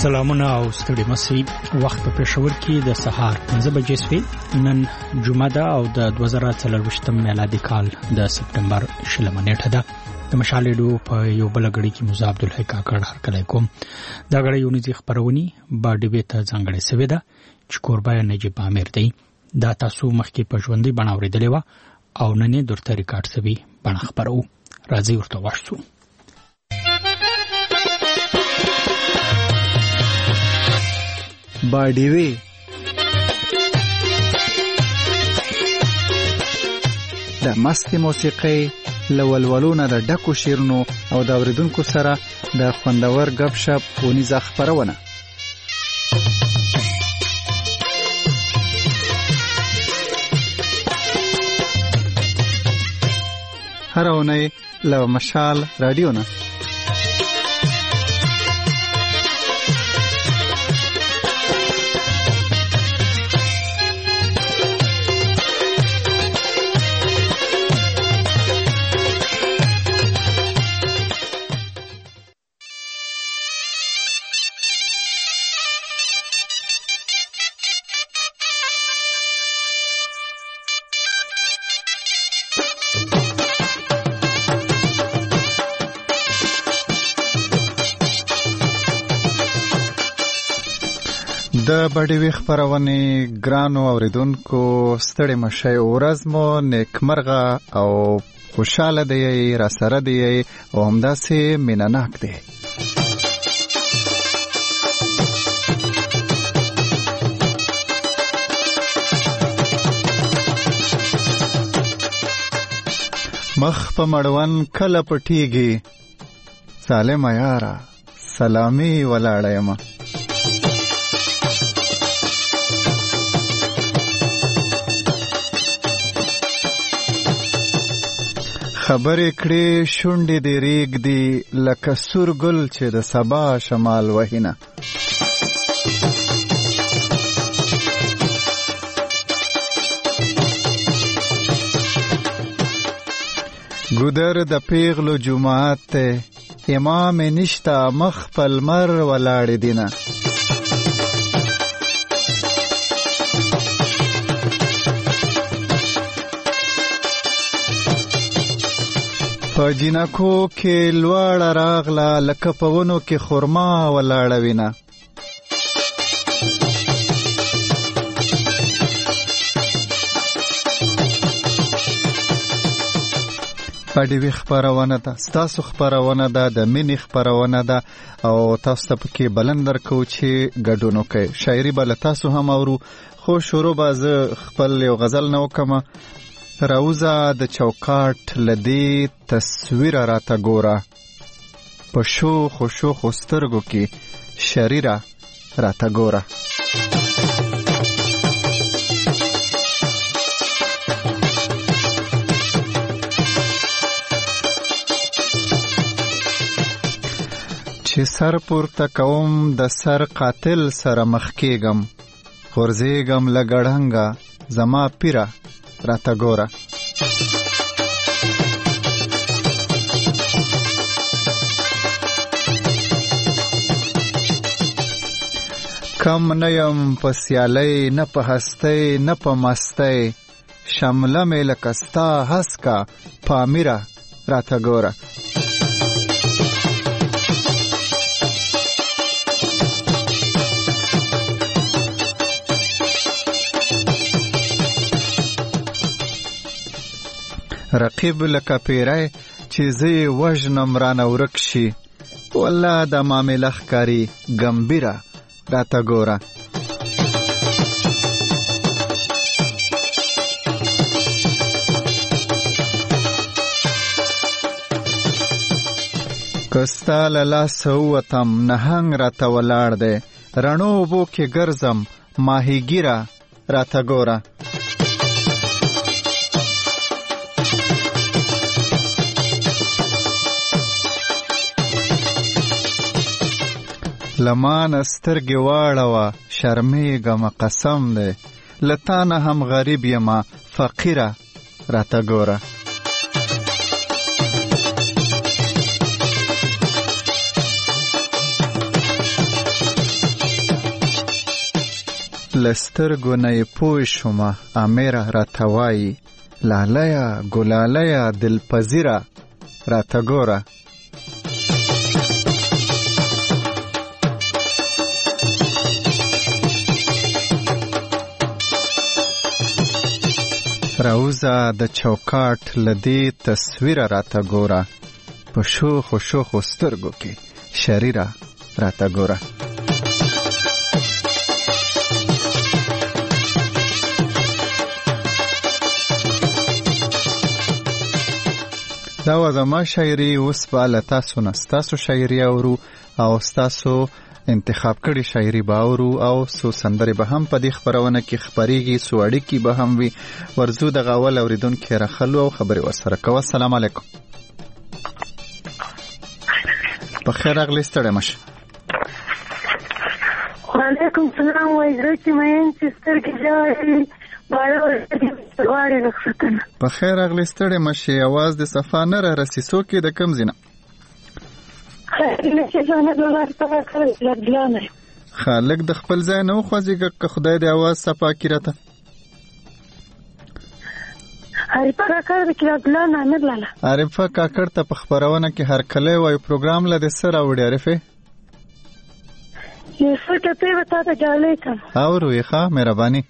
سلامونه او ستړي مسي. وخت په پېښور کې د سهار 5 بجې شوي. نن جمعه ده او د 2024 میلادي کال د سپټمبر 16 نیټه ده. د مشالېډو په یو بل غړي کې موسی عبدالحی کاکړ هرکلی کوم. دا غړي یونیزي خبرونی با ډیبه ته ځانګړې سوي ده چې کوربای نجیب امیر دی. دا تاسو مخکې په ژوندۍ بڼه اورېدلې وه او نن یې درته ریکارډ سوي بڼه خبرو. راځئ ورته واشو. باډیوي د مست موسیقي لولولونه د ډکو شیرونو او د اوریدونکو سره د خوندور غب شپ ونیزه خبرونه. هر اونۍ له مشال رادیو نه د بډیوي خبرونه. ګرانو اوریدونکو ستړي مشه، ورځ مو نیکمرغه او خوشاله دی، را سره دی او همداسې مینناک دی. مخ په مړوند کله پټیږي، سالم یاره سلامي ولاړه یم. خبرې کړې شونډې دې ریګ دی لکه سور ګل چې د سبا شمال وهینه. ګودر د پیغلو جماعت ته امام نشتا مخ په لمر ولاړې دینه. په جنکو کې لوړه راغله لکه په ونو کې خرما ولاړه وینه. بډیوي خبرونه ده، ستاسو خبرونه ده، د مینې خبرونه ده او تاسو ته پکې بلند درکو چې ګډون وکړئ. شاعري به له تاسو هم اورو، خو شروع به زه خپل یو غزل نه وکړم. راوزه د چوکاټ لدی تصویر راته ګوره، په شوخ سترګو کې شریره راته ګوره. چې سر پورته کوم د سر قاتل سره مخ کېږم، غورځېږم له ګړنګه زما پیره راته ګوره. کم نه یم په سیالۍ نه په هستۍ نه په مستۍ، شمله مې لکه ستا هسکه پامیره راته ګوره. رقیب لکه پیری چې زه یې وژنم رانه ورک شي، والله د معامله ښکاري ګمبیره راته ګوره. که ستا له لاسه ووتم نهنګ راته ولاړ دی، رڼو اوبو کې ګرځم ماهیګیره راته ګوره. لمان سترګې واړوه شرمېږم قسم دی، له تا نه هم غریب یمه فقیره راته ګوره. لسترګو نه یې پوه شومه امیره راته وایي لالیه ګلالیه دلپذیره راته ګوره. راوزه د چوکاټ لدې تصویره راته ګوره په شوخو شوخو سترګو کې شریره راته ګوره. دا و زما شاعري. اوس به له تاسو نه ستاسو شاعري اورو او ستاسو انتخاب کړي شاعري به اورو او څو سندرې به هم په دې خپرونه کې خپریږي، څو اړیکې به هم وي. ورځو دغه اول اورېدونکي راخلو او خبرې ورسره کوو. السلام علیکم. په خیر راغلی، ستړی مه شئ. وعلیکم السلام. وایي زړه چې مین چې سترګې ژاړي په خیر راغلی، ستړی مه شئ. اواز د صفا نه را رسي. څوک یې د کوم ځای نه؟ خالق د خپل ځای نه وخوځېږه که خدای د اواز صفا کړي راته. عارفه کاکړ ته په خپرونه کې هرکلی وایي. پروګرام له د څه راوړي عارفې؟ اورو یې ښه مهرباني.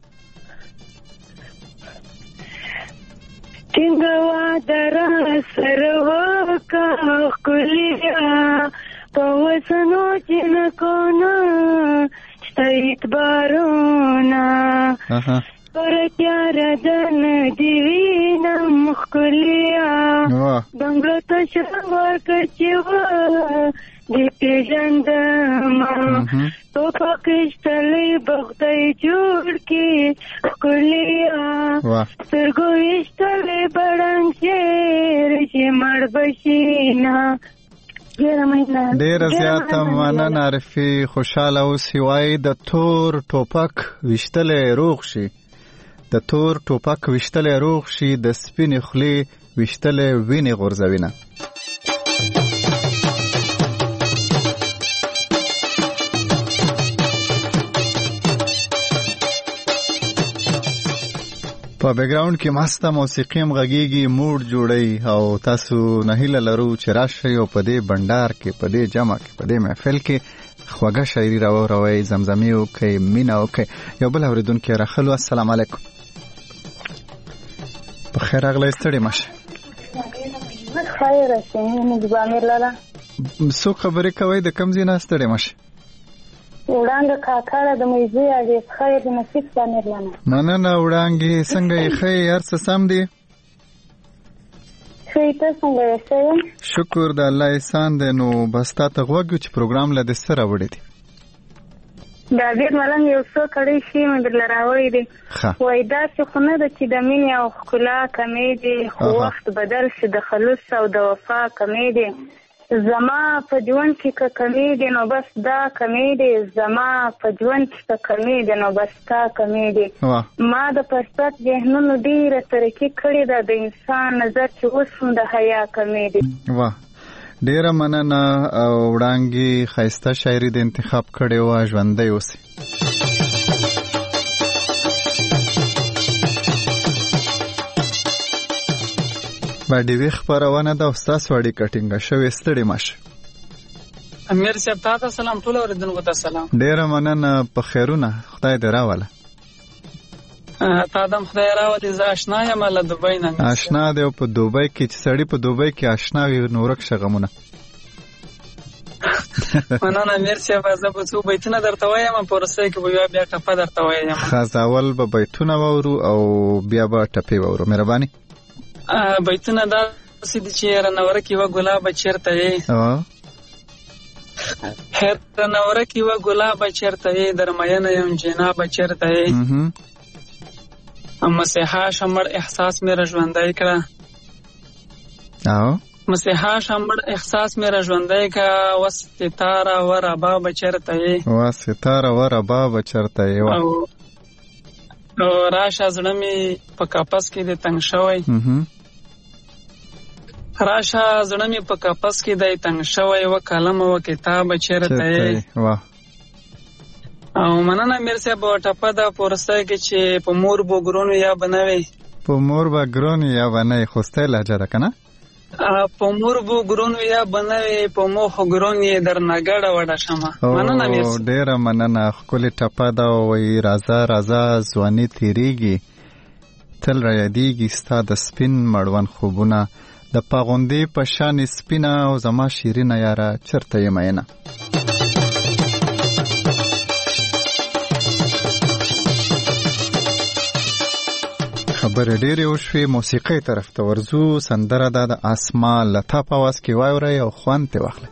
ټینګوا درا سره وکا کلیه په وسنو چې نکونه ستایت بارونه پر تیار دن دیوینم خلیه دنګلو ته شوار کچیوه دی پیژندما تو پاکشتلی بغدای جوړ کی خلیه سترګو ویشتلی بڑنګ شیر چې مړ بشینا. ډیره زیاته مننه عارفې. خوشحاله اوسئ. وایي د تور ټوپک ویشتلی روغ شي، د تور ټوپک ویشتلی روغ شي، د سپینې خولې ویشتلی وینې غورځوینه. په بیکګراوند کې مسته موسیقي هم غږیږي، موډ جوړي او تاسو نه هیله لرو چې راشئ او په دې بندر کې، په دې جمع کې، په دې محفل کې خوږه شاعري راوړئ، زمزمې وکړئ، مینه وکړئ. یو بل اورېدونکی راخلو. السلام علیکم. په خیر راغلی، ستړی مه شئ. خیر شئ. مجبامیر لاله څوک خبرې کوئ؟ د کوم ځای نه؟ ستړی مه شئ. وړانګه کاکړه د میزې اډې خیر د نصیب سامیر لاله. مننه وړانګې. څنګه یې ښه یې؟ هر څه سم دی؟ ښه. ته څنګه یې؟ ښه یم شکر د الله احسان دی. نو بس تا ته غوږ یو چې پروګرام له دې څه راوړی دی؟ دا ډېر ملنګ یو څو کړی شي مې درله راوړی دی. وایي داسې خو نه ده چې د مینې او ښکلا کمې دي، خو وخت بدل شي د خلوص او د وفا کمې دي. زما په ژوند کې که کمې دي نو بس دا کمې دي، زما په ژوند کې که کمې دي نو بس تا کمې دي. ما د فرصت ذهنونو ډېره ترقي کړې ده، د انسان نظر چې اوس هم د حیا کمې دي. واه ډیره مننه وړانګې. ښایسته شاعري د انتخاب کړې وه. ژوندی اوسئ. باډیوي خپرونه ده او ستاسو اړیکه ټینګه شوې. ستړي مه شئ. امیر صاحب تا ته سلام، ټول اورېدونکو ته سلام. ډیره مننه. په خیرونه خدای دې راوله. تا دم خدای راولي. زه اشنا یم له دوبۍ نه. اشنا دی په دوبۍ کې چې سړی په دوبۍ کې اشنا وي نو ورک شه غمونه. مننه امیر صاحب. زه به څو بیتونه درته وایم، په وروستۍ کې به بیا ټپه درته وایم. ښه اول به بیتونه واورو او بیا به ټپې واورو. مهرباني. بیتونه داسې دي چې رانورکې وه ګلابه چېرته یې، رانورکې وه ګلابه چېرته یې، درمینه یم جنابه چېرته یې، مسیحا شمړ احساس مې را ژوندی کړه، مسیحا شمړ احساس مې را ژوندی کړه، وستاره و ربابه چېرته یې، وستاره و ربابه چېرته یې، او راشه زړه مې په قفس کې دی تنګ شوی، راشه زړه مې په قفس کې دی تنګ شوی، و قلم و کتاب چېرته یې، او مننه میر صاحب ټپه د پورسته کې چې په مور بو ګرونو یا بنوي په مور با ګرونو یا بنوي خوسته لهجه ده کنه په مور بو ګرونو یا بنوي په مخ ګرونو در نګړه وډه شمه مننه میر صاحب ډیره مننه خپل ټپه دا وای رازا ځواني تیریږي تل را یادېږي ستا د سپین مړوند خوبونه د پاغوندې په شان سپینه او زما شیرینه یاره چرته یې مینه خبرې ډېرې وشوې موسیقۍ طرف ته ورځو سندره ده د اسمان لتا په آواز کې واورئ او خوند ترې واخلئ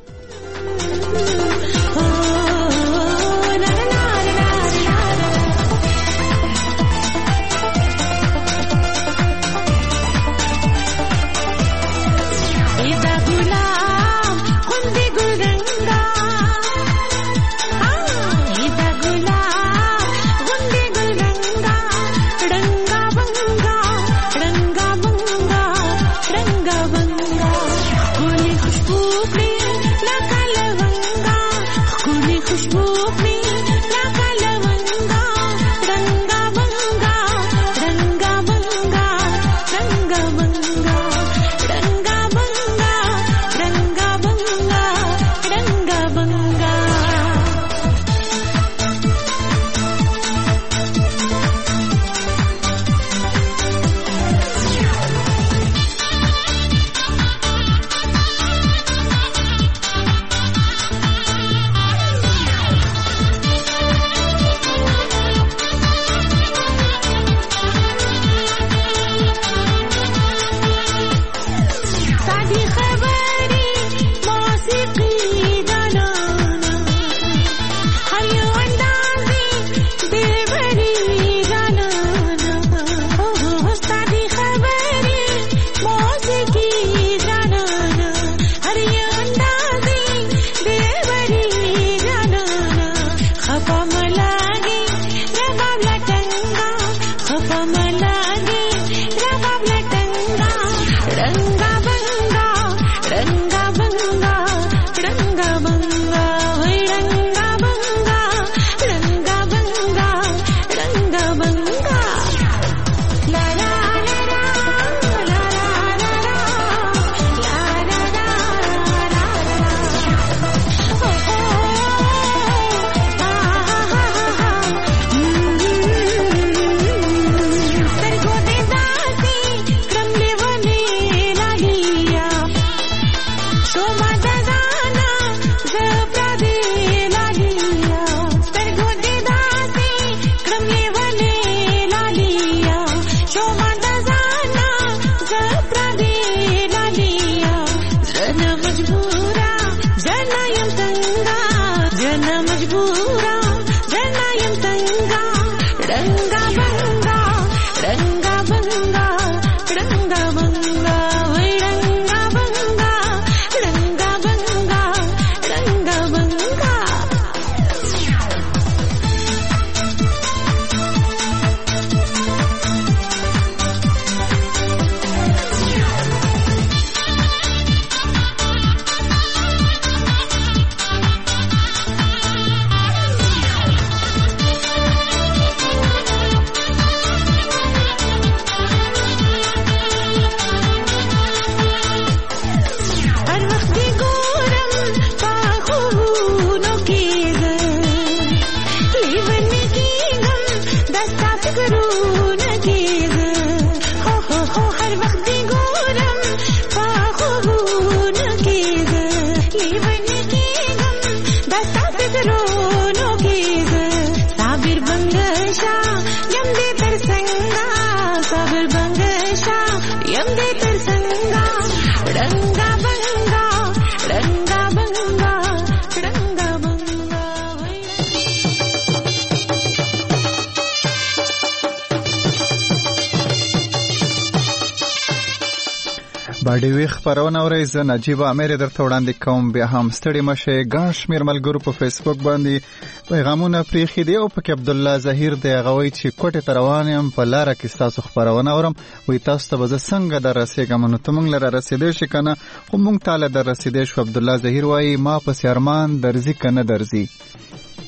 باډي وی خبرونه اورئ زه نجیب امیر درته وړاندې کوم بیا هم ستړي مشه ګڼ شمېر ملګرو په فیسبوک باندې پیغامونه پریښي دي او پکې عبدالله ظهیر دی هغه وایي چې کوټې ته روان یم په لاره کې ستاسو خبرونه اورم وایي تاسو ته به زه څنګه در رسېږم نو ته موږ له رارسېدی شي که نه خو موږ تاله در رسېدی شو عبدالله ظهیر وایي ما پسې ارمان درځي که نه درځي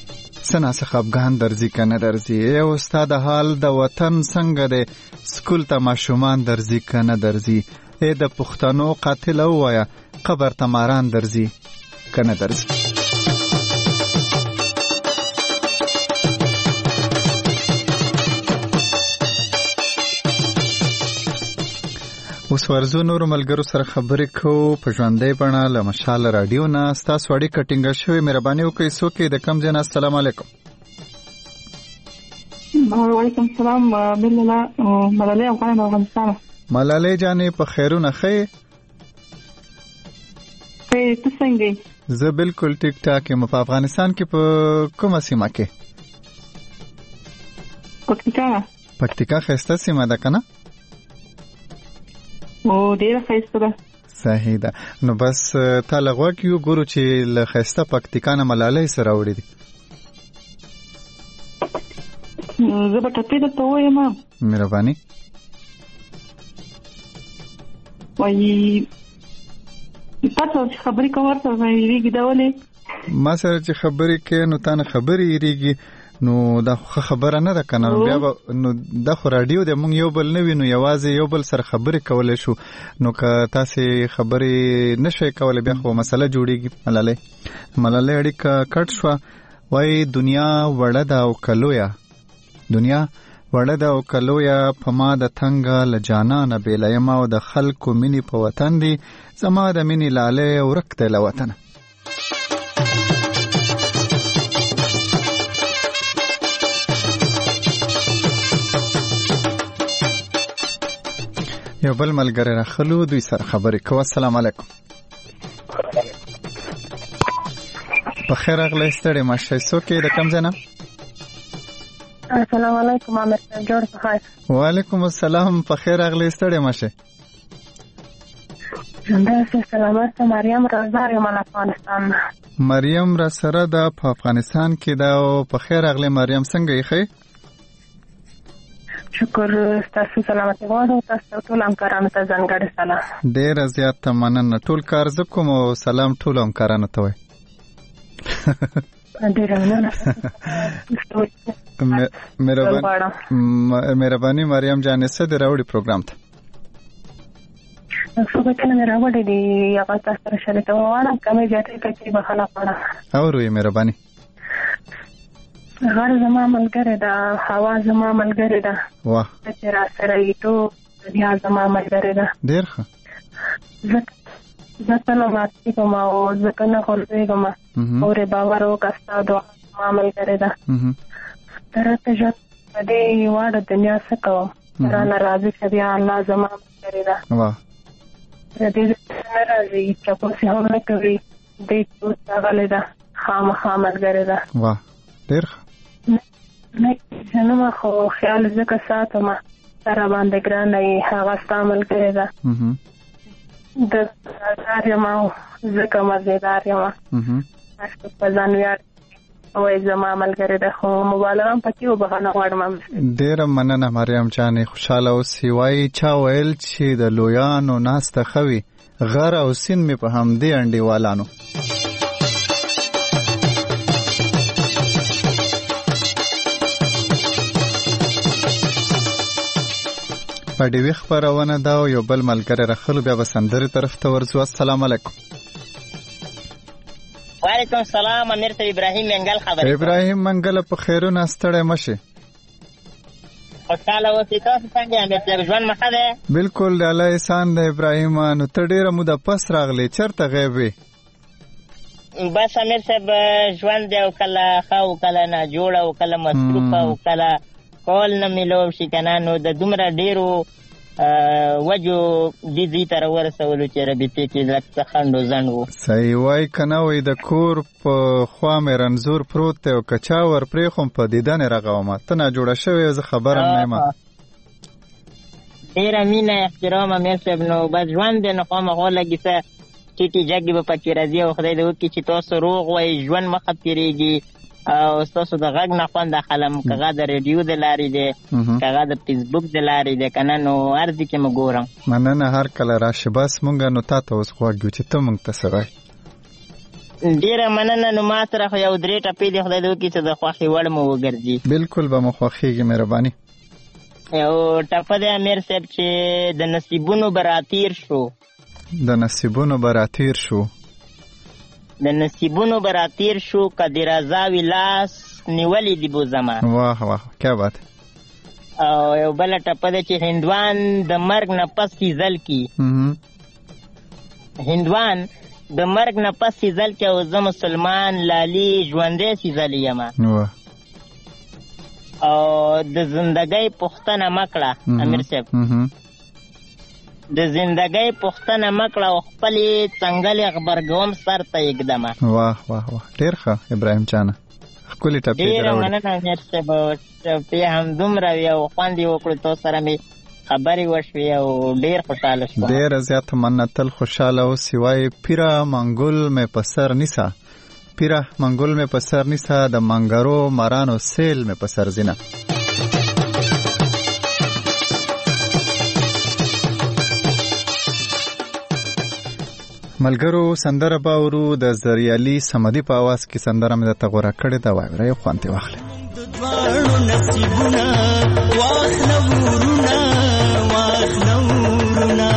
سنا څخه افغان درځي کنه درځي. ای استاد حال د وطن څنګه دی سکول ته ماشومان درځي کنه درځي. ای د پښتنو قاتل وایا قبر ته ماران درځي کنه درځي. اوس ورځو نورو ملګرو سره خبرې کوو په ژوندۍ بڼه له مشال راډیو نه. ستاسو اړیکه ټینګه شوې، مهرباني وکړئ. څوک یې د کوم ځای نه؟ السلام علیکم. وعلیکم السلام. بلله ملالۍ افغان افغانستان. ملالۍ جانې په خیرونه ښې؟ ته څنګه یې؟ زه بالکل ټیک ټاک یم. په افغانستان کې په کومه سیمه کې؟ پکتیکا. پکتیکا ښایسته سیمه ده که نه؟ او ډیره ښایسته ده. صحیح ده. نو بس تا له غوږ یو ګورو چې له ښایسته پکتیکا نه ملالۍ سره راوړې دي. زه به ټپې درته ووایم. مهرباني. وایي تاسو چې خبرې کوئ ورته یېرېږي دا ولې؟ ما سره چې خبرې کوې نو تا نه خبرې یېرېږي، نو دا خو خبره نه ده که نه؟ بیا به نو دا خو راډیو دی، موږ یو بل نه وینو، یوازې یو بل سره خبرې کولی شو. نو که تاسې خبرې نه شئ کولی بیا خو مسله جوړېږي. ملالۍ اړیکه کټ شوه. وایي دنیا وړه ده او که لویه، دنیا وړه ده او که لویه، په ما د تنګه له جانانه بېله یم او د خلکو مینې په وطن دي، زما د مینې لالی ورک دی له وطنه. یو بل ملګری راخلو، دوی سره خبرې کوو. السلام علیکم. په خیر راغلی، ستړی مه شئ. څوک یې د کوم ځای نه؟ السلام علیکم. عامر صاحب جوړ په خیر. وعلیکم السلام. په خیر راغلی، ستړی مه شئ. همداسې سلامت. مریم رازار یم له افغانستان نه. مریم را سره ده په افغانستان کې ده. او په خیر راغلی مریم، څنګه یې ښې؟ شکر. ستاسو سلامتي غواړم. تاسو ټول همکارانو ته ځانګړی سلام. ډېره زیاته مننه. ټول کار زه کوم او سلام ټولو همکارانو ته وایي. ډېره مننه. مهرباني مریم جانې، څه دې راوړي پروګرام ته؟ څو بچونه مې راوړي دي، هغه تاسو سره شریکوم غواړم. کمې زیاتې کچې بخښنه غواړم. اورو یې مهرباني. غر زما ملګری ده، هوا زما ملګری ده. واه. چې را سره یې ټول دنیا زما ملګری ده. ډېر ښه. زه کله ماتې کوم او ځکه نه غورځېږم. اورې باور وکړه، ستا دعا زما ملګری ده. ته راته ژوند په دې واړه دنیا څه کوم، رانه راضي شه بیا الله زما ملګری ده. د دې نه راځي، چپوسې هم نه کوي، دې اوس راغلې ده، خامخا ملګری ده. واه ډېر ښه. نه ما خو خیال ځکه ساتم سره باندې ګرانه یې، هغه ستا ملګری ده. د مزدار یم او ځکه مزېدار یم. هر څوک په ځان ویاړ وایي زما ملګری ده، خو مبالغه هم پکې وبخښنه غواړم. ډېره مننه مریم جانې، خوشحاله اوسې. وایي چا ویل چې د لویانو ناسته ښه وي، غر او سیند مې په همدې انډیوالانو. په ډیوي خپرونه ده او یو بل ملګری راخلو، بیا به سندرې طرف ته ورځو. السلام علیکم. وعلیکم السلام. امیر صاحب ابراهیم منګل خبرې. ابراهیم منګل په خیرونه، ستړی مه شې. خوشحاله اوسې. تاسو څنګه امیر صاحب، ژوند مو ښه دی؟ بالکل د الله احسان دی. ابراهیم نو ته ډېره موده پس راغلی، چېرته غیب وې؟ بس امیر صاحب ژوند دی، او کله ښه او کله ناجوړه او کله مصروفه او کله کول نه میلو شي که نه. نو د دومره ډېرو وجو دې ځای ته راورسولو چې رابطې کې لږ څه خنډ و ځنډ و. صحیح وایي که نه وایي د کور په خوا مې رنځور پروت دی او که چا ور پرېښوم په دیدن یې رغومه. ته ناجوړه شوې، زه خبره هم نه یم. ډېره مینه احترام امیر صاحب. نو بس ژوند دی، نو خامخا لږې څه ټیټې جګې به پکې راځي، او خدای دې وکړي چې تاسو روغ وایي، ژوند مخه تېرېږي، او ستاسو د غږ نه خوند اخلم، که هغه د ریډیو د لارې دی، که هغه د فیسبوک د لارې دی، که نه نو هر ځای کې مو ګورم. مننه، هر کله راشي. بس مونږ نو تا ته اوس غوږ یو چې ته مونږ ته څه وایې. ډیره مننه. نو ما سره خو یو 3 ټپې دي، خدای دې وکړي چې د خوښې وړ مو وګرځي. بالکل به مو خوښېږي، مهرباني. یو ټپه دی امیر صاحب چې د نصیبونو به راتیر شو. د نصیبونو به راتیر شو. د نصیبونو به راتیر شو که د رضا وي لاس نیولی دی بو زما. واه واه، کیا بات. او یو بله ټپه دی چې هندوان د مرګ نه پس سیزل کی. هندوان د مرګ نه پس سیزل کی او زه مسلمان لالي ژوندی سیزلی یمه. او د زندګۍ پوښتنه مکړه امیر صاحب، د زندګۍ پوښتنه مکړه او خپلې څنګلې غبرګوم سر ته یږدمه. واه واه واه، ډېر ښه ابراهیم جانه، ښکلې ټپې دې راوړې. ډېره مننه امیر صاحب، ټپې همدومره وي او خوند یې وکړو، تو سره مې خبرې وشوې او ډېر خوشحاله شوم. ډېره زیاته مننه، تل خوشحاله اوسې. وایي پیره منګل مې په سر نیسه، پیره منګل مې په سر نیسه، د منګرو مرانو سیل مې په سر ځینه. ملګرو سندره باورو د زریالي سمدي په आवाज کې سندره مې د تغوره کړې ده، وایي خوان ته واخله. دوانو نصیبونه واخله ورونه، واخله ورونه،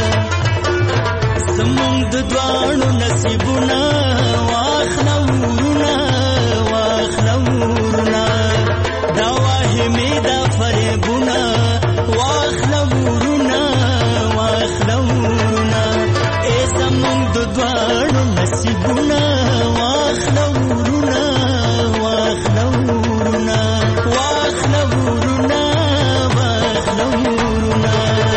زمونږ د دوانو نصیبونه واخله ورونه، واخله ورونه، دا واهمې دا فریبونه واخله ورونه، واخله ورونه، ای زمونږ د دوانو نصیبونه واخله ورونه، واخله ورونه، واخله ورونه، واخله ورونه.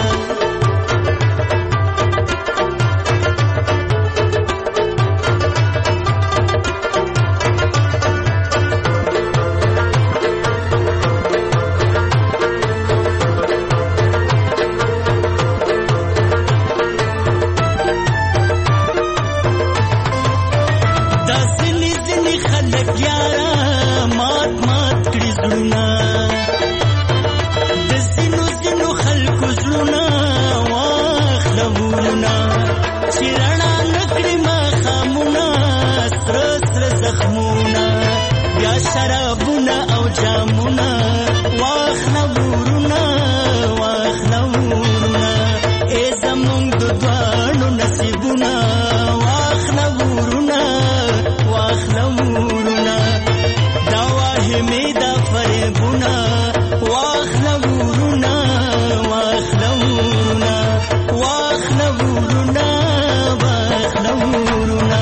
شرابونه او جامونه واخله ورونه، واخله ورونه، ای زمونږ د دوانو نصیبونه واخله ورونه، واخله ورونه، دا واهمې دا فریبونه واخله ورونه، واخله ورونه، واخله ورونه، واخله ورونه.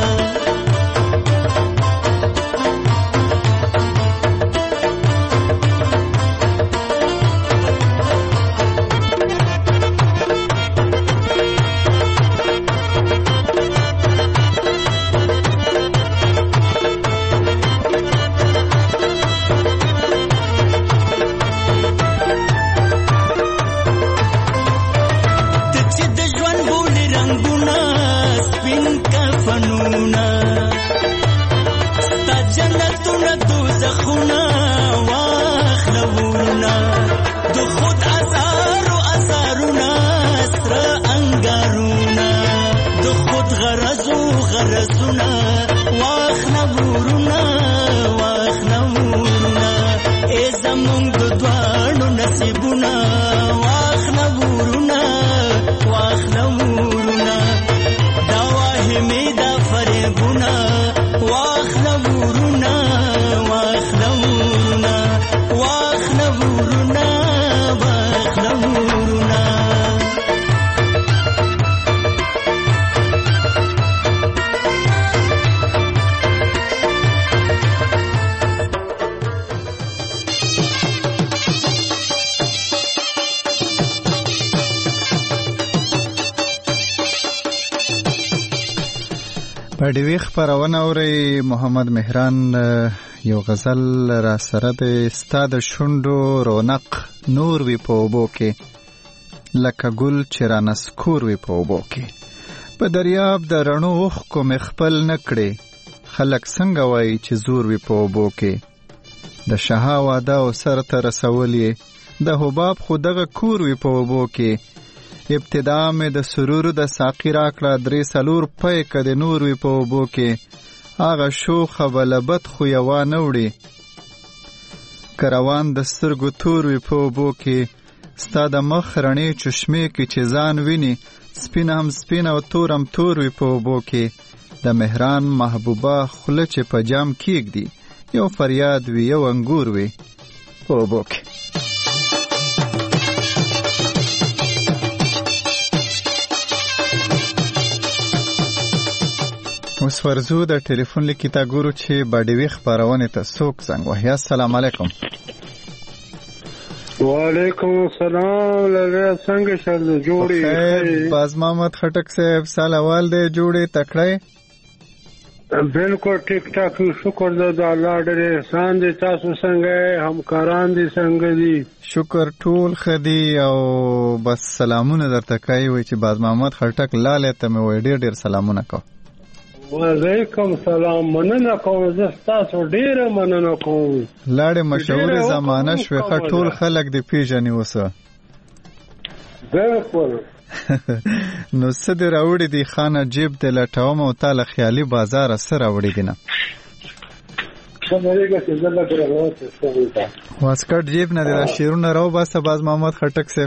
ډیوی خبرونه اوري. محمد مهران یو غزل را سره د استاد شوندو رونق نور وی په وبو کې، لکه ګل چې را نسکور وی په وبو کې، په دریاب د رڼو اوښکو مې خپل نه کړې، خلک څنګه وایي چې زور وی په وبو کې، د شها واده او سر ته رسول یې، د حباب خو دغه کور وی په وبو کې، ابتدا مې د سرور د ساقي راکړه 3-4 پی که د نور وي په اوبو کې هغه شوخه بلبد خو یوا نه وړي که روان د سترګو تور وي په اوبو کې ستا د مخ رڼې چشمې کې چې ځان ویني سپین هم سپین او تور هم تور وي په اوبو کې د مهران محبوبه خوله چې په جام کېږدي یو فریاد وي یو انګور وي په اوبو کې. اوس ورځو د ټلیفون لیکي تا ګورو چې باډیوي خبرونه ته څوک زنګ وهي. السلام علیکم. وعلیکم السلام. لږه څنګه شل جوړي باز محمد خټک صاحب سلام دې جوړي تکړه بالکل ټیک ټاک شکر د الله ډېر احسان دي. تاسو څنګه همکاران دي څنګه دي؟ شکر ټول خدي او بس سلامونه درته کوي وي چې باز محمد خټک لاله ته مې وې ډېر سلامونه کوم. وعلیکم سلام. مننه کوم زه تاسو ډېر مننه کوم. لاړې مشهور زمانہ شوي ټول خلک دې پیژني اوسه. بالکل. نو څه دې راوړي دي خانه جیب دې لټوم او تاله خیالي بازار سره راوړي دي نه واسکټ جیب نه دې شیرونه راو باسه باز محمد خټک صاحب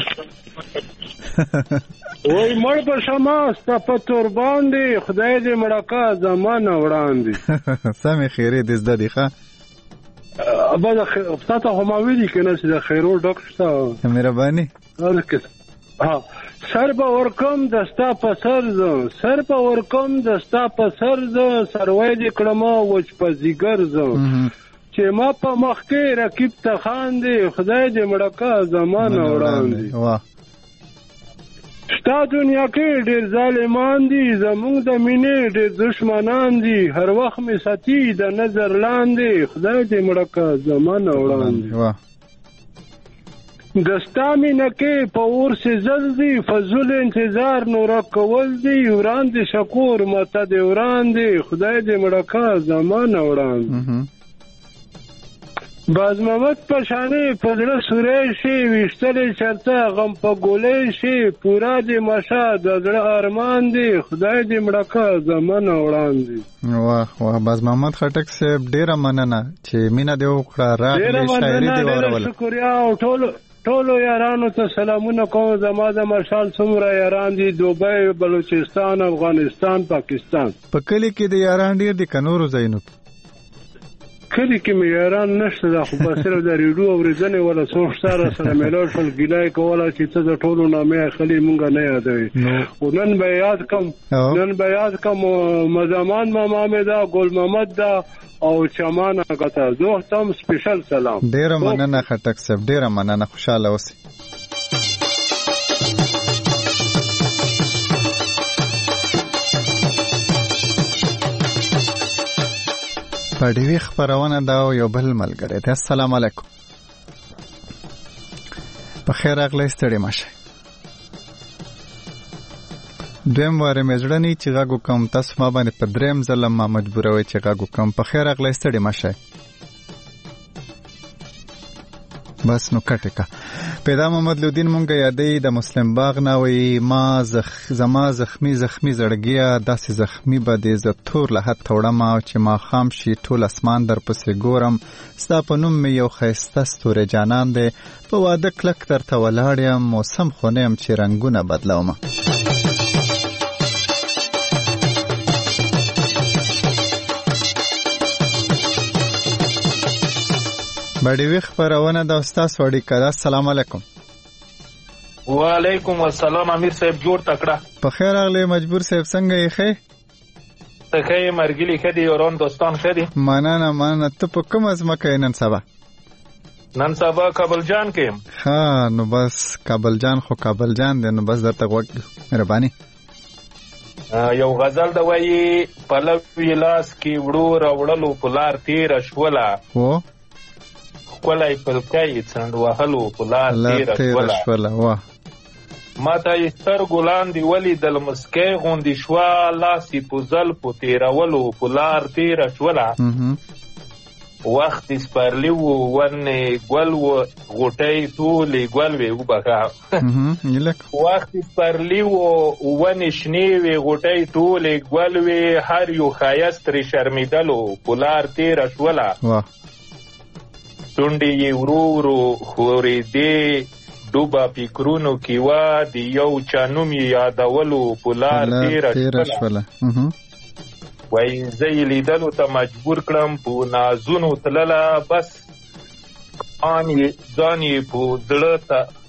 وای مړ په شمه ستا په توربان دی خدای دې مړکا زمانه وړاندې سمې خیرې دې زده دي ښه ابا تاسو هم ویلي کنه چې د خیرو ډک شته مهرباني ها سر په ورکم دستا په سر زه سر په ورکم دستا په سر زه سروي دې کړم وچ په زیګر زه چې ما په مخ کې رقیب ته خاندي خدای دې مړکا زمانه وړاندې واه شتا دنیا کې ډېر ظالمان دي زمونږ د مینې ډېر دشمنان دي هر وخت مې ساتي د نظر لاندې خدای دې مړکا زمانه وړاندې واه دستا مینه کې په اور سزل دي فضل انتظار نور کول دي وړاندې شکور مته دې وړاندې خدای دې مړکا زمانه وړاندې باز محمد پشانه پدړه سورې شي وشتلې چرته غم په ګولې شي پورا دې مشا د زړه ارمان دي خدای دې مړکا زمانه وړاندې واه واه باز محمد خټک صاحب ډیره مننه چې مینا دې وکړه راغلی شاعري دې وروله شکریا او ټولو یارانو ته سلامونه کوم زما د مشال څومره یاران دي دوبۍ بلوچستان افغانستان پاکستان په کلی کې د یاران ډیر دي کنورو زینو کلی کې مې یاران نشته دا خو بس صرف د ریډیو اورېدنې ولا څوک سره مېلاو شول ګیلای کوله چې څه د ټولو نامې اخلي مونږ نه یادوي او نن به یاد کم مزامان ماما مې دا ګل محمد دا او چمانه غته زه تم سپیشل سلام. ډیر مننه خټک صاحب ډیر مننه خوشاله اوسئ. پډوي خبرونه دا یو بل ملګری ته السلام علیکم په خیر اغلی ستړي ماشه دویم واره مزړنی چې غاګو کم تاسو ما باندې په دریم ځل ما مجبوروي چې غاګو کم په خیر اغلی ستړي ماشه بس نو کټکا پیدا محمد لودین مونږه یادې د مسلم باغ نه وي ما زما زخمی زړګیا داسې زخمی به دې ز تور له حد توړم چې ما خام شي ټول اسمان در پسې ګورم ستا په نوم مې یو ښایسته ستوری جانان دی په واده کلک درته ولاړ یم موسم خو نه یم چې رنګونه بدلومه باډیوي خبرونه د استاد وړي کړه. السلام علیکم. وعلیکم السلام امیر صاحب جوړ تکړه په خیر اغلی مجبور صاحب څنګه یې ښه ته ښه مرګلی ښه دي ورون دوستان ښه دي مننه ته په کوم ځمکه نن سبا کابل جان کې ها نو بس کابل جان دی نو بس درته غوږ مهرباني یو غزل د وایي پلوي لاس کې وړو راوړلو پلار تیر شولا و کولای پلکای څنډ وهلو پلار تیر شولا واه ما ته ستر ګلان دی ولی دل مسکې غوندي شوا لاسي پوزل پو تیرولو پلار تیر شولا وخت سپرلی و ون گل و غوټۍ ټولې ګل وې وبخه وخت سپرلی و ون شنې وې غوټۍ ټولې ګل وې هر یو ښایست ترې شرمېدلو پلار تېره شوله شونډې یې ورو ورو ښورېدې ډوبه فکرونو کې وه د یو چا نوم یې یادولو پلار تېره شوله وای زه یې لیدلو ته مجبور کړم په نازونو تلله بس ځان یې په زړه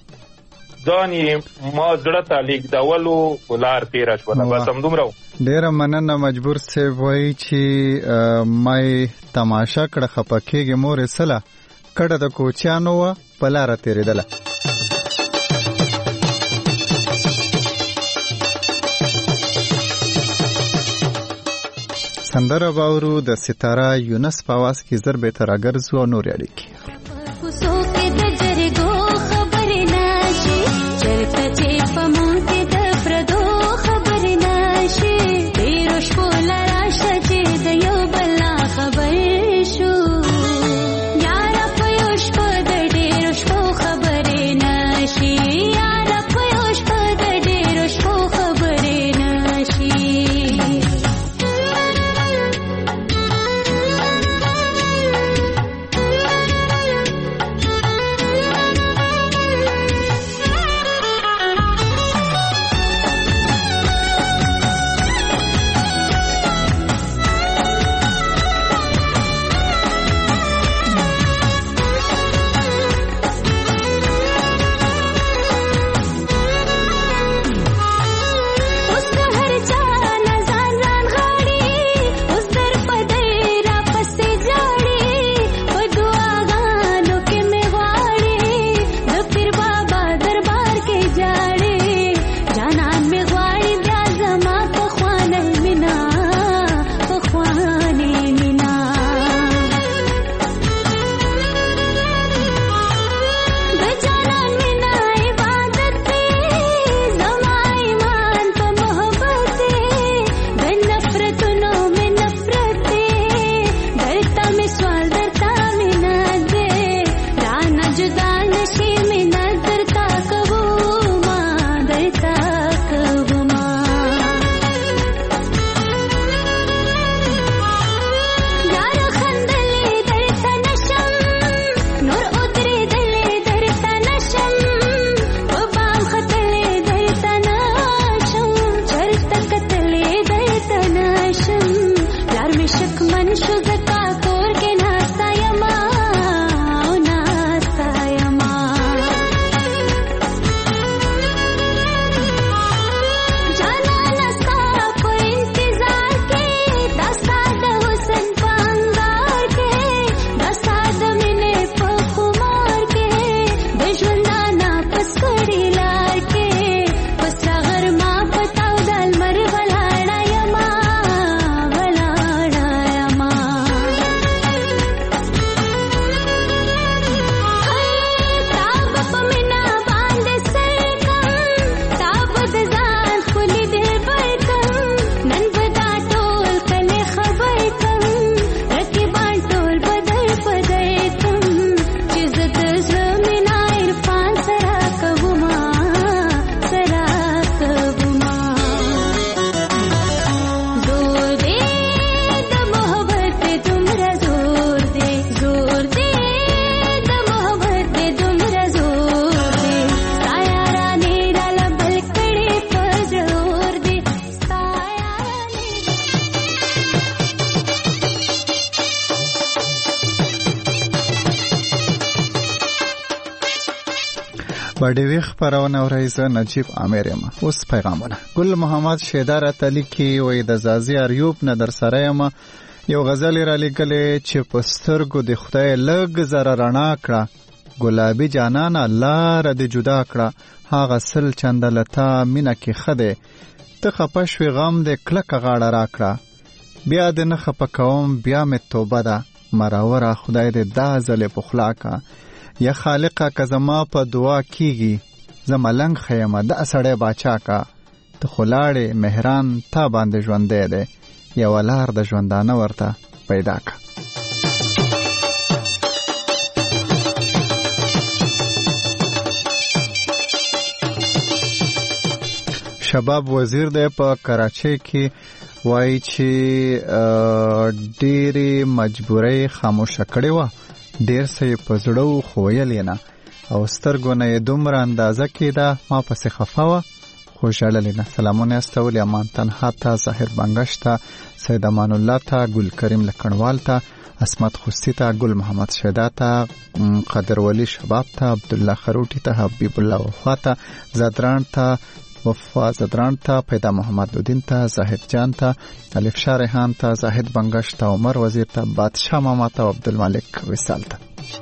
ته لیږدولو لار تېره شوله بس همدومره ډېره مننه مجبور صاحب وایي چې ما یې تماشه کړه خفه کېږې مورې سله کډه د کوچیانو وه په لاره تېرېدله سندره باورو د ستاره یونس په आवाज کې زر به تر اگرزو نور اړیکې باډوي خبرونه ورایزه نجیب عامر یم. اوس پیغامونه ګل محمد شیدار تعالی کی وې د زازي اریوب نه در سره یم. یو غزل را لګلې چې پسترګو د خدای لګ زره رڼا کړه ګلابي جانان لار د جدا کړه هغه سل چندلتا مینه کې خده ته خپشوي غم د کلک غاړه را کړه بیا د نه خپکوم بیا مې توبه ده مراوره خدای دې دا ځلې پخلاکا یا خالقه که زما په دعا کیږي زملنګ خیمه د اسړې باچا کا ته خلاړې مهران تا باندې ژوندې ده یا ولار د ژوندانه ورته پیدا کا شباب وزیر دی په کراچۍ کې وایي چې ډېرې مجبورۍ خاموشه کړې وه، ډېر څه یې په زړه خو ویلې نه او سترګو نه یې دومره اندازه کېده ما پسې خفه وه خو ژړلې نه. سلامونه استولې امان تنها ته، ظاهر بنګش ته، سید امان الله ته، ګل کریم لکڼوال ته، اسمت خوستی ته، ګل محمد شیدا ته، قدر ولی شباب ته، عبدالله خروټی ته، حبیب الله وفا ته، زدران ته، وفا زدران ته، پیدا محمد الدین ته، زاهد جان ته، الف شاه ریحان ته، زاهد بنگش ته، عمر وزیر ته، بادشاه ماما ته، عبدالملک وصال ته.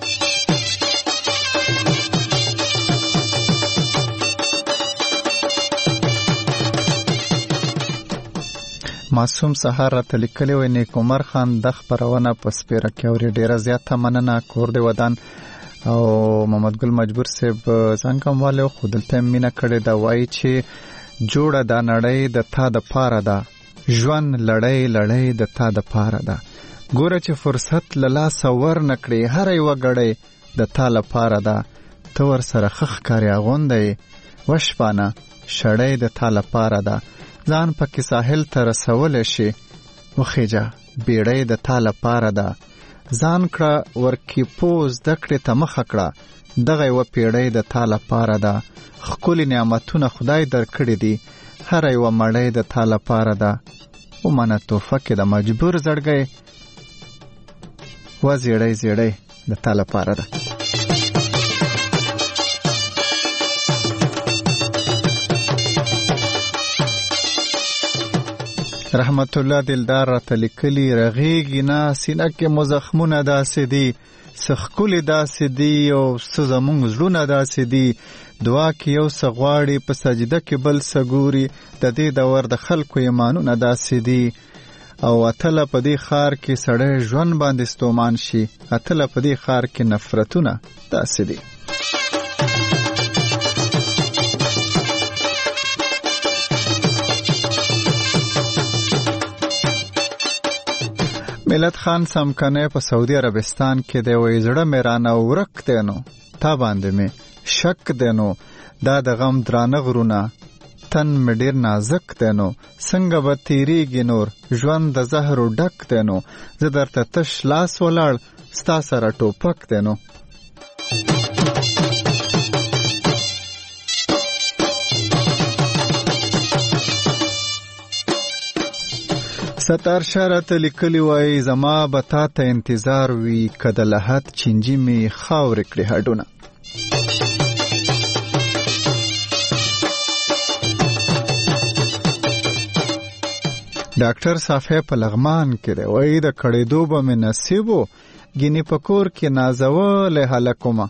معصوم سهار راته لیکلی وی نیک عمر خان د خپرونه په سپیره کې اوري، ډیره زیاته مننه. کور دی ودان او محمد ګل مجبور صاحب څنګه والو خو دلته مینه کړې دا وایي چې جوړه دا نړۍ د تا د پاره ده، ژوند لړۍ لړۍ د تا د پاره ده، ګوره چې فرصت له لاسه ور نکړې هر یوه ګړۍ د تا لپاره ده، ته ور سره خخ کاری اغوندی وشپانه شړۍ د تا لپاره ده، ځان پکې ساحل ته رسولی شي وخیجه بیړۍ د تا لپاره ده، ځان کړه ورکی پوز دکړې ته مخه کړه دغه یوه پیړۍ د تا لپاره ده، ښکلي نعمتونه خدای درکړي دي هر یوه مړۍ د تا لپاره ده، ومنه توفه کې د مجبور زړګی و زیړۍ زیړۍ د تا لپاره ده. رحمت الله دلدار راته لیکلي رغیږي نه سینه کې مو زخمونه داسې دي، څه ښکلي داسې دي او څه زموږ زړونه داسې دي، دعا کې یو څه غواړي په سجده کې بل څه ګوري، د دې دور د خلکو ایمانونه داسې دي او اتله په دې ښار کې سړی ژوند باندې ستومان شي، اتله په دې ښار کې نفرتونه داسې دي. ملت خان سمکنه په سعودي عربستان کې دی وی زړه مې رانه ورک دی نو تا باندې مې شک دی نو دا د غم درانه غرونه تن مې ډېر نازک دی نو څنګه به تیریږي نور ژوند د زهرو ډک دی نو زه درته تش لاس ولاړ ستا سره ټوپک دی نو. ستار شرط لیکلی وای زما به تا ته انتظار وی که د لحد چینجی می خاور کړي هډونه. ډاکټر صافی په لغمان کې دی وای د کړېدو به مې نصیبو ګینې په کور کې نازولی هلکومه.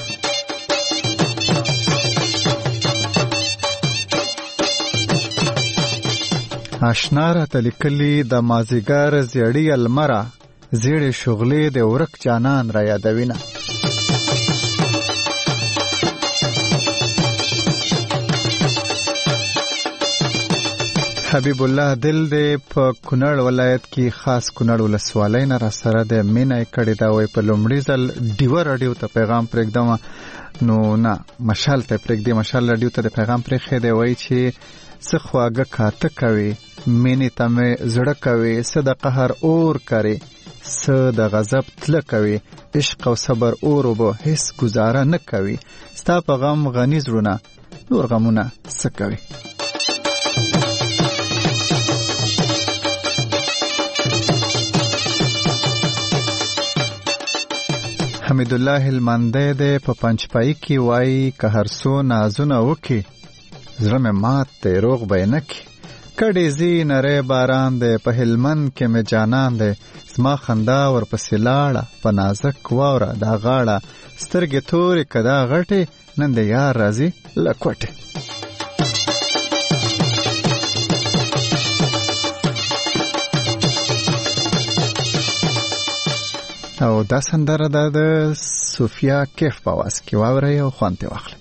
آشنا راته لیکلي د مازیګر زیړی المره زیړې شغلې د ورک جانان را یادوینه. حبیب الله دل دی په کونړ ولایت کې خاص کونړ ولسوالۍ نه را سره د مینه کړې دا وای په لومړي ځل ډیوه راډیو ته پیغام پرېږدم نو نه مشال ته پرېږدي مشال راډیو ته د پیغام پرېښی دی وای چې څه خواږه کاته کوي مینې ته مې زړه کوي څه د قهر اور کوي څه د غضب تله کوي عشق او صبر اور به هیڅ گزاره نه کوي ستا په غم غني زړونه نور غمونه څه کوي. حمید الله المنده ده په پنځپای کې وای که هر څو نازونه وکي زړه مې مات دی روغ به نه کی کډې زی نری باران دی په هلمند کې مې جانان دی زما خندا ورپسې لاړه په نازک واوره دا غاړه سترګې تورې که دا غټې نن د یار راځي له کوټې. او دا سندره ده د صوفیا کیف په آواز کې واورئ او خوند ترې واخلئ.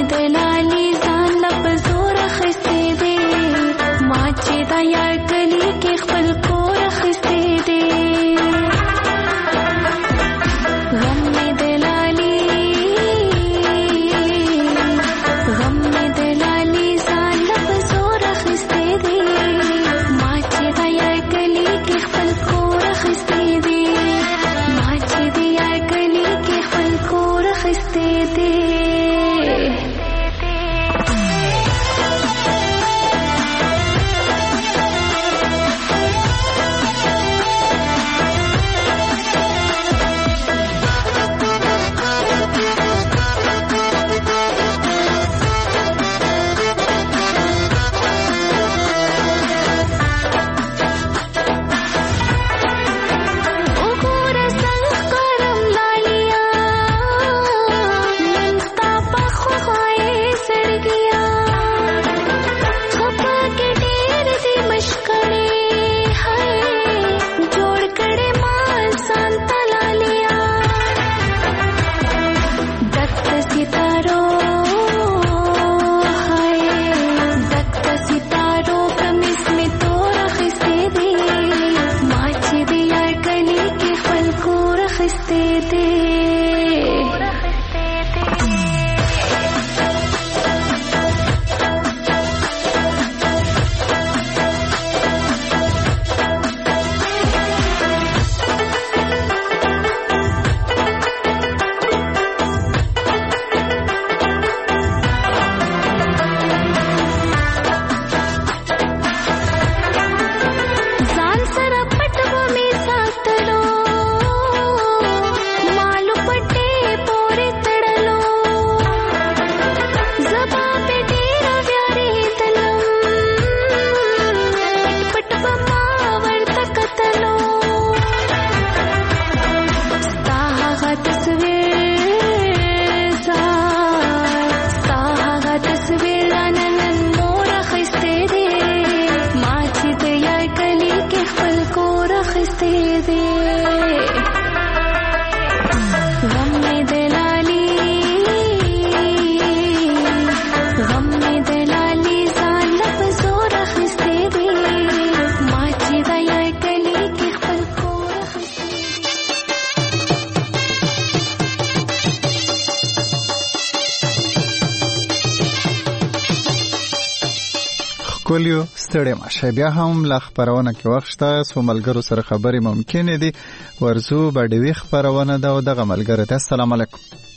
کولیو ستړی ماشه بیا هم لا خبرونه کې وخت شته سو ملګرو سره خبرې ممکن دي ورزو بډوي خبرونه دا او دغه ملګری ته السلام علیکم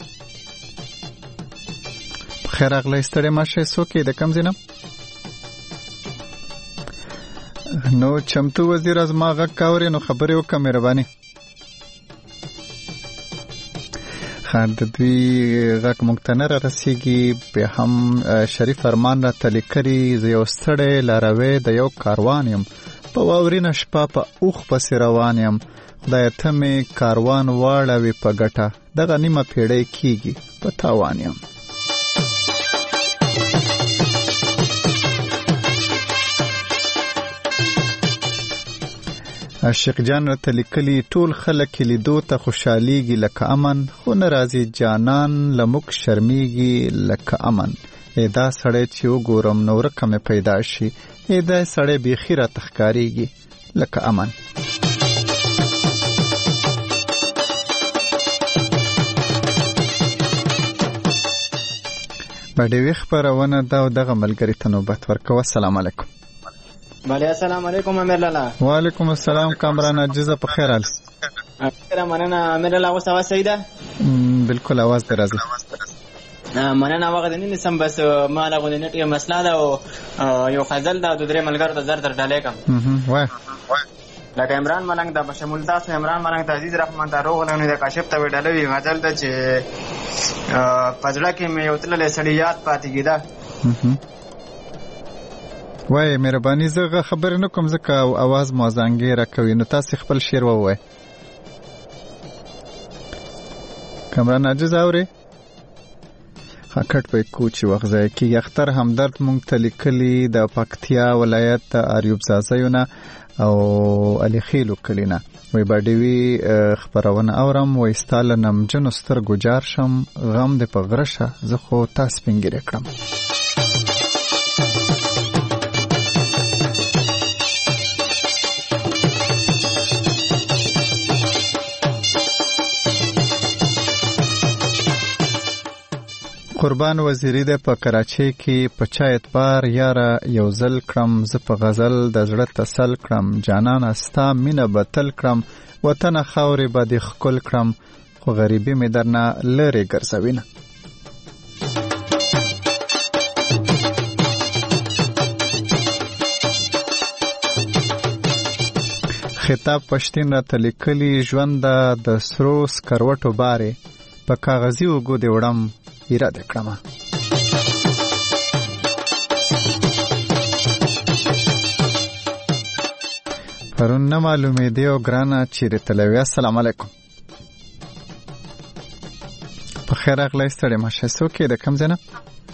خیر اغلی ستړی ماشه سو کې د کم زینم نو چمتو وزیر از ما غږ کاوري نو خبرې وکړه مهرباني د دوی غږ موږ ته نه رسیږي بیا هم شریف فرمان راته لیکلي زه یو ستړی لاروی د یو کاروان یم په واورینه شپه په اوښ پسې روان یم خدایه ته مې کاروان واړوې په ګټه دغه نیمه پیړۍ کېږي په تاوان یم عاشق جان راته لیکلي ټول خلک لیدو ته خوشحالیږي لکه امن خو نه راځي جانان له موږ شرمیږي لکه امن دا سړی چې وګورم نو ورکه مې پیدا شي دا سړی بیخي راته ښکارېږي لکه امن بډوي خبرونه دا او دغه ملګري ته نوبت ورکوه السلام علیکم بله السلام علیکم امیر لالا وعلیکم السلام کامران عجیزه په خیر حال مننه امیر لالا اوس اواز صحیح ده بالکل اواز در راځي مننه هغه د نن سم بس ما له غوډه نټي مسله ده او یو غزل ده د درې ملګرو د زر در ډالې کم وای لکه عمران ملنګ د بشمول تاسو عمران ملنګ ته عزیز رحمان ته روغ لنو د کاشف ته وډلوي غزل ده چې پزړه کې مې یو تللې سړی یاد پاتې کیده وای مهرباني زه خبر نه کوم ځکه आवाज موزانګي راکوي نو تاسو خپل شعر ووایئ کامران عجز اوري خاکټ په کوچ وغځای کې اختر همدرد مونږ ته لیکلي د پکتیا ولایت اریوب زازیونه او علي خیلو کلینا وای باډوي خبرونه اورم وای ستاله نمجن سترګو جار شم غم د پغرشه زه خو تاسو پنګری کړم. قربان وزیری د په کراچۍ کې په چا اعتبار یاره یو ځل کړم زه په غزل د زړه تسل کړم جانان استا مینه بتل کړم وطن خاورې به د ښکل کړم خو غریبي مې درنه لرې ګرځوینه. خطاب پښتین راته لیکلي ژوند د سرو سکروټو بارې په کاغذي اوږو دې وړم اراده کړم. پرون نه معلومې دی او ګرانه چیرې تلوي. السلام علیکم. په خیر اغلی ستړي ماشه څوک د کوم ځای نه؟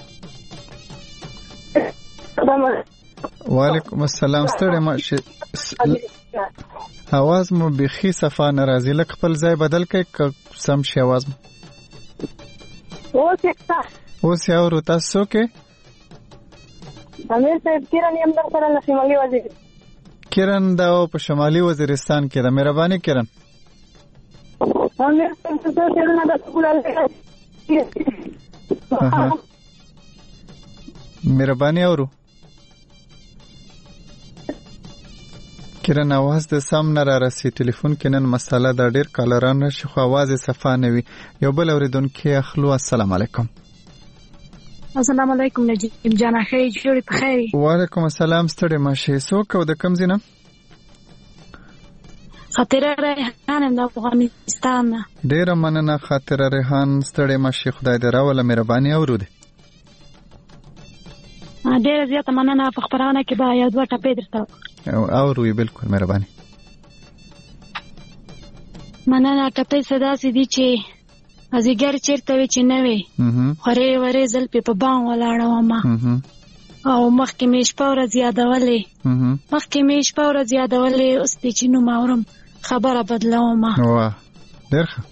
وعلیکم السلام. ستړي ماشه اواز مو بیخي صفا نه راځي لکه خپل ځای بدل کړئ که سم شي اواز مو. اوس یې اورو. تاسو څوک یې؟ امیر صاحب کرن یم در سره له شمالي وزیر. کرن دا په شمالي وزیرستان کې ده. مهرباني کرن. امیر صاحب څه څه نه ده. مهرباني اورو. کرن आवाज د سم نه را رسي. ټلیفون کې نن مساله دا ډیر کالران شي خو आवाज صفا نه وي. یو بل اوریدونکو اخلو. السلام علیکم. السلام علیکم نجیب جان خیر جوړ په خیر. وعلیکم السلام. ستړي ماشه څوک او د کوم ځای نه؟ خاطره ریحان د افغانستان. ډیره مننه خاطره ریحان. ستړي ماشه خدای دې راوله. مهرباني اورو دې. ډیره زیاته مننه. په خبرونه کې به یو دوه ټپې درته اوروي. بالکل مهرباني. مننه. ټپې صدا سي دي چې ازګر چیرته وي چې نه وي خورې ورې زلپې په بام ولاړه ومه او مخکې مې شپه ورځ یادولې اوس دې چې نوم اورم خبره بدلومه. ډېر ښه.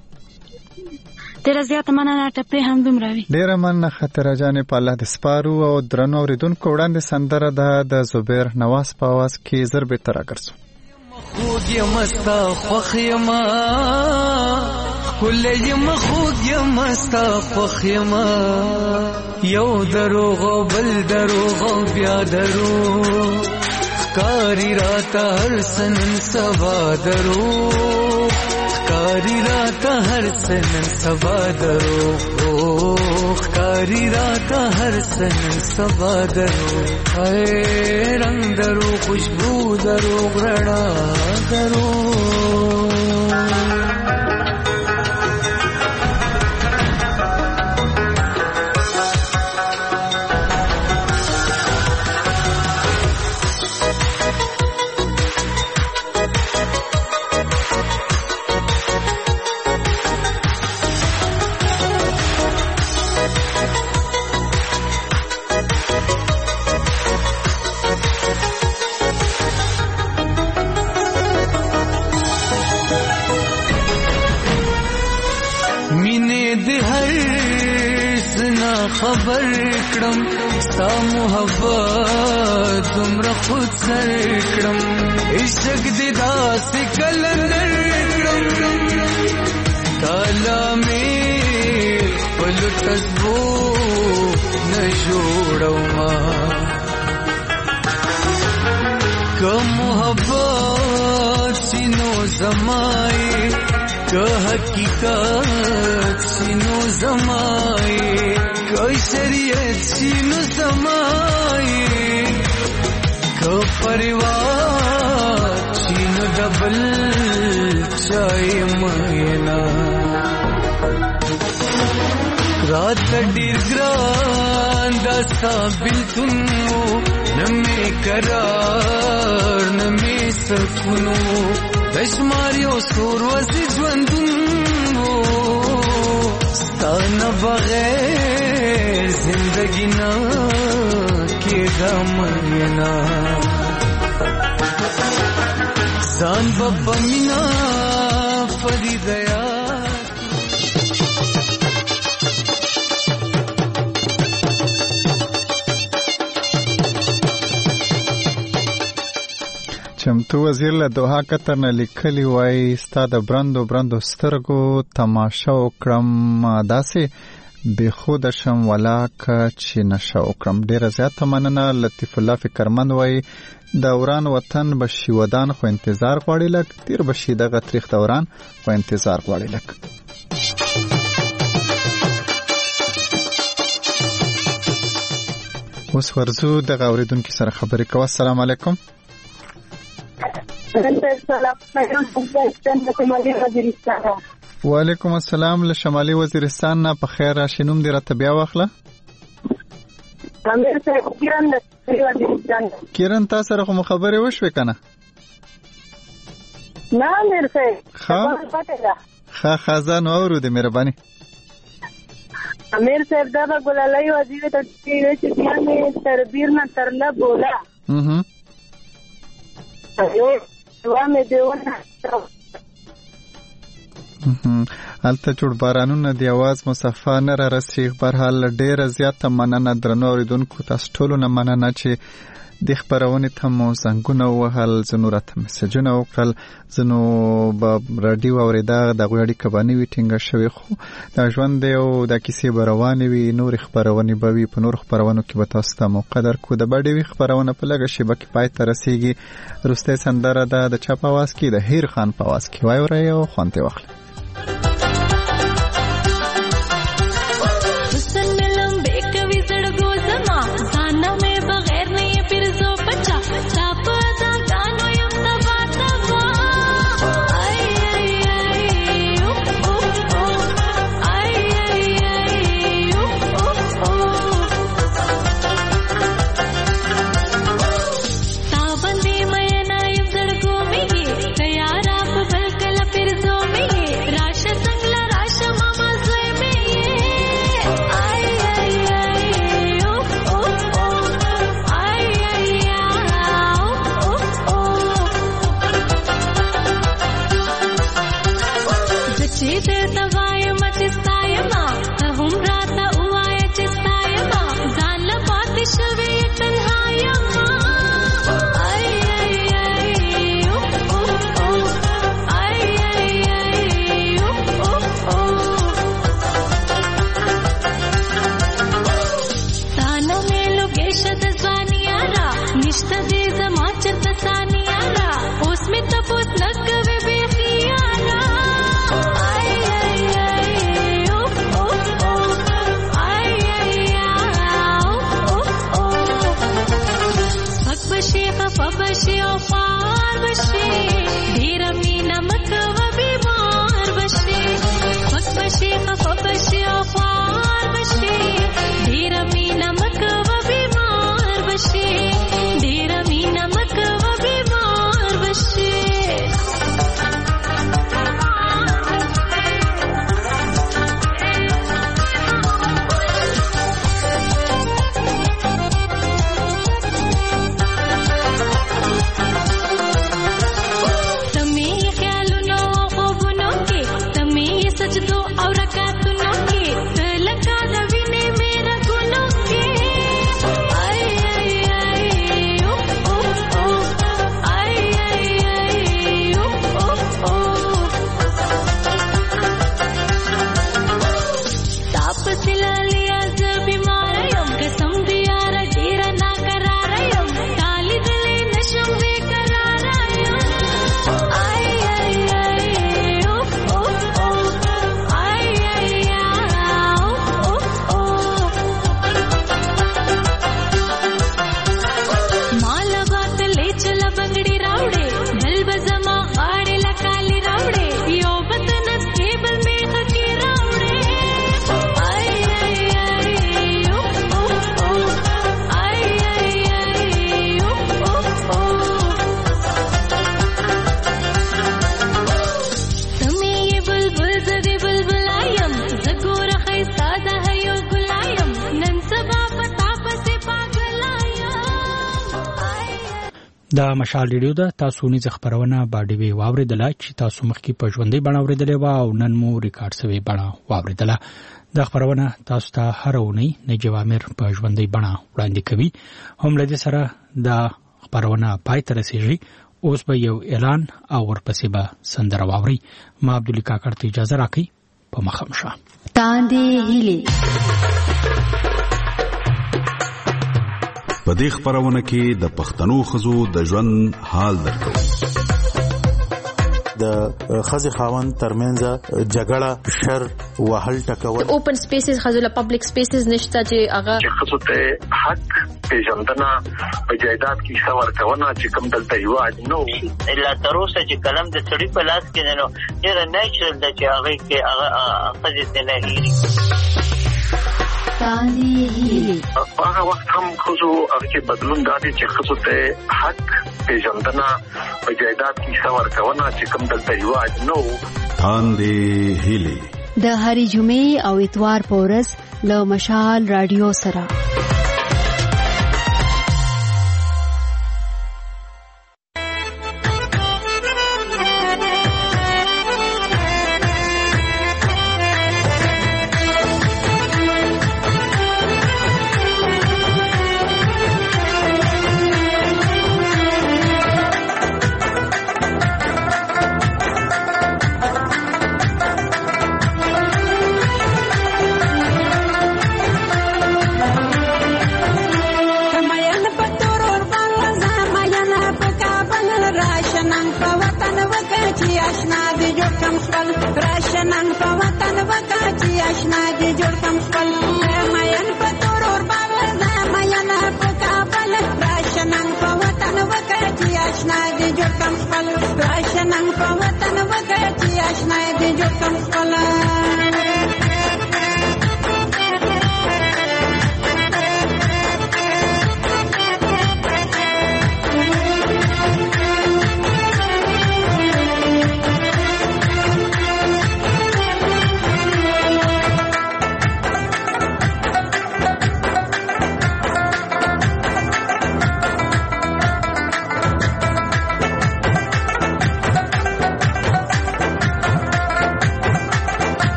ډېره زیاته مننه. ټپې هم دومره وي. ډېره مننه خاطره جانې. په الله دې سپارو. او درنو اورېدونکو وړاندې سندره ده د زبیر نواز په اواز کې زر بېرته راګرځو. خوږ یم ستا خوښ یمه ښکلی یم خوږ یم ستا خوښ یمه یو دروغ او بل دروغ او بیا دروغ ښکاري راته هر څه نن سبا دروغ ښکاري راته هر څه نن سبا دروغ ښکاري راته هر څه نن سبا دروغ رنگ دروغ خوشبو دروغ رڼا دروغ. خبر کړم ستا محبت دومره خود سر کړم عشق دې داسې کلندر کړم کالا مې خپل تسبو نه جوړوما که محبت سینو زمای که حقیقت سینو زمای که شریعت سینو زمای که پریوار سینو دبل چای مینا رات ډیر ګران داستا بلتونو نمی قرار نمی سکونو دشماریو سور وزی ژوندونو ستا نه بغیر जिंदगी ना के दामना सान बब्बा मीना परी दया چمتو وزیر له دوحه قطر نه لیکلی وای ستا د برندو سترګو تماشا وکړم داسې بې خوده شم ولاکه چې نشه وکړم. ډېره زیاته مننه. لطیف الله فکرمند وای د وران وطن بشي ودان خو انتظار غواړي لک تیر بشي دغه تاریخ دوران خو انتظار غواړي لک. اوس ورزو دغه اوریدونکو سره خبرې کوو. السلام علیکم. وعلیکم السلام. له شمالي وزیرستان نه په خیر راشي. نوم دې راته بیا واخله. کیرن تا سره خو خبرې وشوې کنه؟ نه مرسه ښه ځان واورو دې مهرباني. امیر صاحب دا ګلالای وزیر ته چې یې تربیر نه ترلا بولا هلته چوړ بارانونه دی आवाज مصفا نه را رسیږ. برحال ډیره زیاته مننه درنو اوریدونکو. تاسو ټول نه مننه چې د خبرونه ته مو څنګه وهل زنو راته میسجونه وکړل. زنو په رادیو اوریدا د غوړی کبانی ویټینګ شوی خو دا ژوند دی او د کیسې بروانې وی نور خبرونه به وی په نور خبرونو کې به تاسو ته مقدر کو د باډي وی خبرونه په لګه شبکې پای ته رسیږي. روسته سندره د چا په आवाज کې د هیر خان په आवाज کې وای ورای او خوانته واخلي. د مشال ریډیو د تاسو نيز خبرونه باندې واوریدله چې تاسو مخکې په ژوندۍ بڼه اوریدلې و او نن مو ریکارډ شوی بڼه واوریدله. د خبرونه تاسو ته هر اونۍ نجیب عامر په ژوندۍ بڼه وړاندې کوي. هم لدې سره د خبرونه پای ته رسیږي. اوس به یو اعلان او ورپسې به سندره واوري. ما عبدالله کاکړ ته اجازه راکړئ. په مخم شه تاندې هیلې په دې خبرونه کې د پښتنو ښځو د ژوند حال درکو. د خزي خاوند ترمنځ جګړه شر وهل ټکول اوپن سپیسز خزله پبلک سپیسز نشته چې هغه خصوص ته حق پیژندنه په جایداد کې څور کونه چې کوم دلته یو نو الا تر اوسه چې کلم د سړي په لاس کې نه ډیر نیچرل د چې هغه کې هغه خزي نه هېري. هغه وخت هم خصوص هغه بدلون دادي چې خصوص ته حق پیژندنه په جایداد کې څور کونه چې کوم دلته یو نو تاندې هیلې د هری جمعې او اتوار په ورځ له مشال رادیو سره.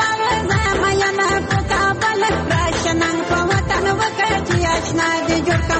Ashna de